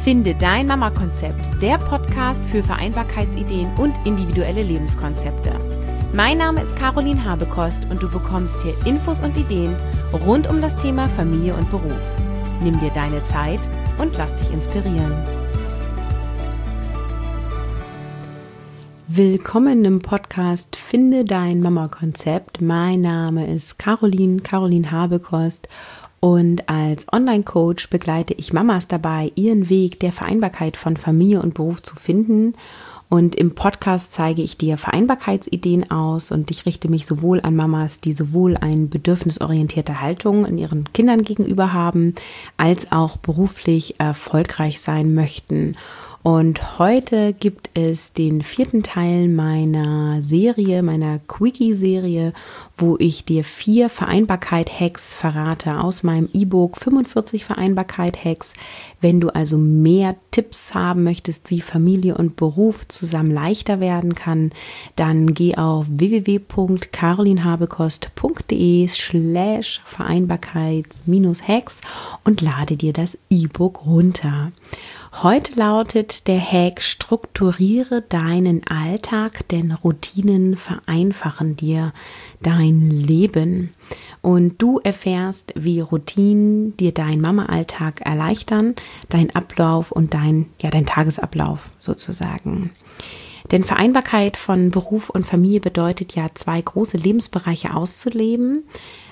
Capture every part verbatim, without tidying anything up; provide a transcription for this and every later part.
Finde dein Mama-Konzept, der Podcast für Vereinbarkeitsideen und individuelle Lebenskonzepte. Mein Name ist Caroline Habekost und du bekommst hier Infos und Ideen rund um das Thema Familie und Beruf. Nimm dir deine Zeit und lass dich inspirieren. Willkommen im Podcast Finde dein Mama-Konzept. Mein Name ist Caroline, Caroline Habekost. Und als Online-Coach begleite ich Mamas dabei, ihren Weg der Vereinbarkeit von Familie und Beruf zu finden. Und im Podcast zeige ich dir Vereinbarkeitsideen aus und ich richte mich sowohl an Mamas, die sowohl eine bedürfnisorientierte Haltung in ihren Kindern gegenüber haben, als auch beruflich erfolgreich sein möchten. Und heute gibt es den vierten Teil meiner Serie, meiner Quickie-Serie, wo ich dir vier Vereinbarkeit-Hacks verrate aus meinem E-Book fünfundvierzig Vereinbarkeit-Hacks. Wenn du also mehr Tipps haben möchtest, wie Familie und Beruf zusammen leichter werden kann, dann geh auf w w w punkt carolinhabekost punkt de slash Vereinbarkeits-Hacks und lade dir das E-Book runter. Heute lautet der Hack: Strukturiere deinen Alltag, denn Routinen vereinfachen dir dein Leben. Und du erfährst, wie Routinen dir deinen Mama-Alltag erleichtern, deinen Ablauf und dein, ja, dein Tagesablauf sozusagen. Denn Vereinbarkeit von Beruf und Familie bedeutet ja, zwei große Lebensbereiche auszuleben.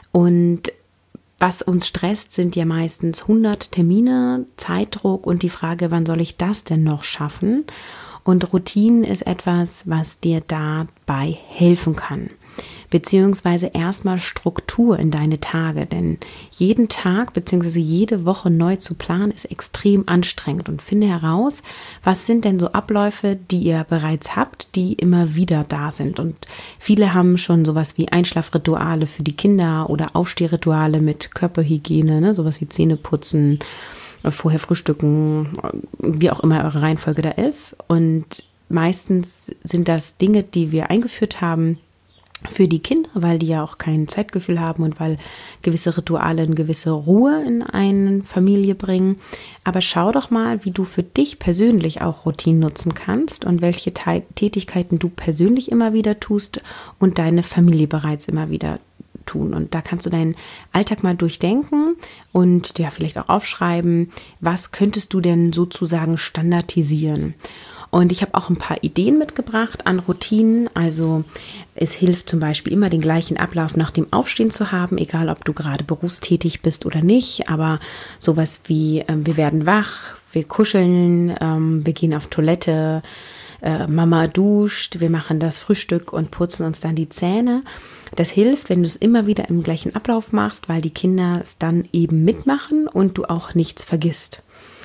Und was uns stresst, sind ja meistens hundert Termine, Zeitdruck und die Frage, wann soll ich das denn noch schaffen? Und Routinen ist etwas, was dir dabei helfen kann. Beziehungsweise erstmal Struktur in deine Tage, denn jeden Tag beziehungsweise jede Woche neu zu planen ist extrem anstrengend und finde heraus, was sind denn so Abläufe, die ihr bereits habt, die immer wieder da sind. Und viele haben schon sowas wie Einschlafrituale für die Kinder oder Aufstehrituale mit Körperhygiene, ne, sowas wie Zähneputzen, vorher frühstücken, wie auch immer eure Reihenfolge da ist. Und meistens sind das Dinge, die wir eingeführt haben für die Kinder, weil die ja auch kein Zeitgefühl haben und weil gewisse Rituale eine gewisse Ruhe in eine Familie bringen. Aber schau doch mal, wie du für dich persönlich auch Routinen nutzen kannst und welche Te- Tätigkeiten du persönlich immer wieder tust und deine Familie bereits immer wieder tun. Und da kannst du deinen Alltag mal durchdenken und ja, vielleicht auch aufschreiben, was könntest du denn sozusagen standardisieren. Und ich habe auch ein paar Ideen mitgebracht an Routinen. Also es hilft zum Beispiel immer, den gleichen Ablauf nach dem Aufstehen zu haben, egal ob du gerade berufstätig bist oder nicht. Aber sowas wie, äh, wir werden wach, wir kuscheln, ähm, wir gehen auf Toilette, äh, Mama duscht, wir machen das Frühstück und putzen uns dann die Zähne. Das hilft, wenn du es immer wieder im gleichen Ablauf machst, weil die Kinder es dann eben mitmachen und du auch nichts vergisst.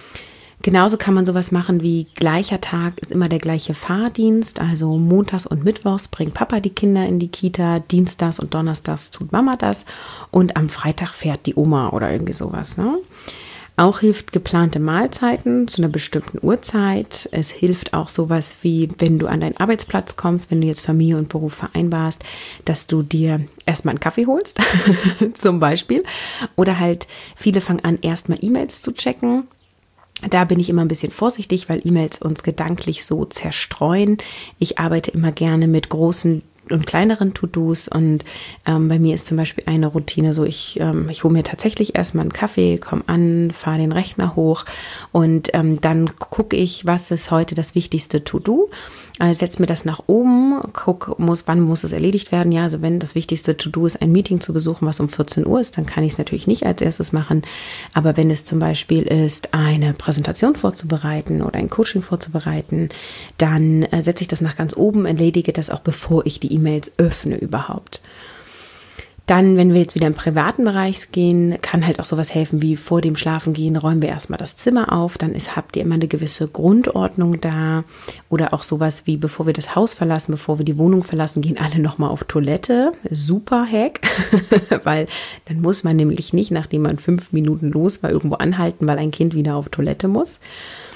Genauso kann man sowas machen wie gleicher Tag ist immer der gleiche Fahrdienst, also montags und mittwochs bringt Papa die Kinder in die Kita, dienstags und donnerstags tut Mama das und am Freitag fährt die Oma oder irgendwie sowas, ne? Auch hilft geplante Mahlzeiten zu einer bestimmten Uhrzeit. Es hilft auch sowas wie, wenn du an deinen Arbeitsplatz kommst, wenn du jetzt Familie und Beruf vereinbarst, dass du dir erstmal einen Kaffee holst, zum Beispiel. Oder halt viele fangen an, erstmal E-Mails zu checken. Da bin ich immer ein bisschen vorsichtig, weil E-Mails uns gedanklich so zerstreuen. Ich arbeite immer gerne mit großen und kleineren To-Dos und ähm, bei mir ist zum Beispiel eine Routine so, ich, ähm, ich hole mir tatsächlich erstmal einen Kaffee, komme an, fahre den Rechner hoch und ähm, dann gucke ich, was ist heute das wichtigste To-Do, äh, setze mir das nach oben, gucke, muss, wann muss es erledigt werden, ja, also wenn das wichtigste To-Do ist, ein Meeting zu besuchen, was um vierzehn Uhr ist, dann kann ich es natürlich nicht als erstes machen, aber wenn es zum Beispiel ist, eine Präsentation vorzubereiten oder ein Coaching vorzubereiten, dann äh, setze ich das nach ganz oben, erledige das auch, bevor ich die E-Mails öffne überhaupt. Dann, wenn wir jetzt wieder im privaten Bereich gehen, kann halt auch sowas helfen wie vor dem Schlafengehen räumen wir erstmal das Zimmer auf, dann ist, habt ihr immer eine gewisse Grundordnung da oder auch sowas wie bevor wir das Haus verlassen, bevor wir die Wohnung verlassen, gehen alle nochmal auf Toilette. Super Hack, weil dann muss man nämlich nicht, nachdem man fünf Minuten los war, irgendwo anhalten, weil ein Kind wieder auf Toilette muss.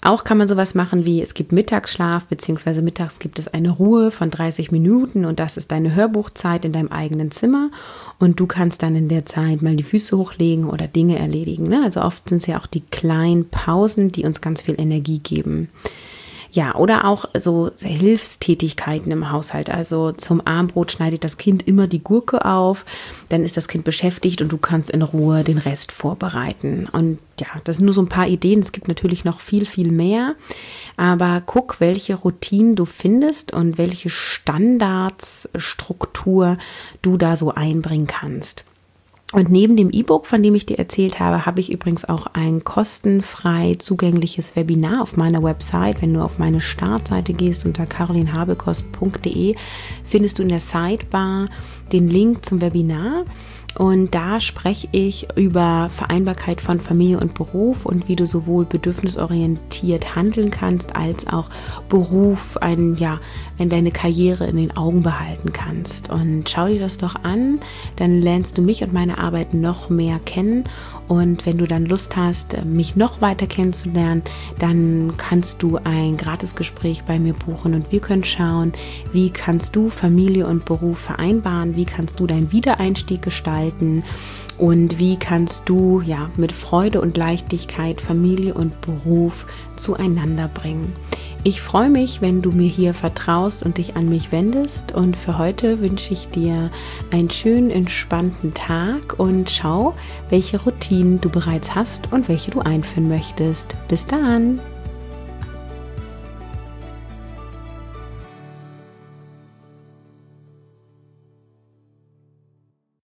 Auch kann man sowas machen wie, es gibt Mittagsschlaf, beziehungsweise mittags gibt es eine Ruhe von dreißig Minuten und das ist deine Hörbuchzeit in deinem eigenen Zimmer und du kannst dann in der Zeit mal die Füße hochlegen oder Dinge erledigen. Ne? Also oft sind es ja auch die kleinen Pausen, die uns ganz viel Energie geben. Ja, oder auch so Hilfstätigkeiten im Haushalt. Also zum Abendbrot schneidet das Kind immer die Gurke auf, dann ist das Kind beschäftigt und du kannst in Ruhe den Rest vorbereiten. Und ja, das sind nur so ein paar Ideen. Es gibt natürlich noch viel, viel mehr. Aber guck, welche Routinen du findest und welche Standardsstruktur du da so einbringen kannst. Und neben dem E-Book, von dem ich dir erzählt habe, habe ich übrigens auch ein kostenfrei zugängliches Webinar auf meiner Website. Wenn du auf meine Startseite gehst unter carolinhabekost punkt de, findest du in der Sidebar den Link zum Webinar. Und da spreche ich über Vereinbarkeit von Familie und Beruf und wie du sowohl bedürfnisorientiert handeln kannst, als auch Beruf, ein, ja, in deine Karriere in den Augen behalten kannst. Und schau dir das doch an, dann lernst du mich und meine Arbeit noch mehr kennen. Und wenn du dann Lust hast, mich noch weiter kennenzulernen, dann kannst du ein Gratisgespräch bei mir buchen und wir können schauen, wie kannst du Familie und Beruf vereinbaren, wie kannst du deinen Wiedereinstieg gestalten und wie kannst du ja mit Freude und Leichtigkeit Familie und Beruf zueinander bringen. Ich freue mich, wenn du mir hier vertraust und dich an mich wendest, und für heute wünsche ich dir einen schönen, entspannten Tag und schau, welche Routinen du bereits hast und welche du einführen möchtest. Bis dann!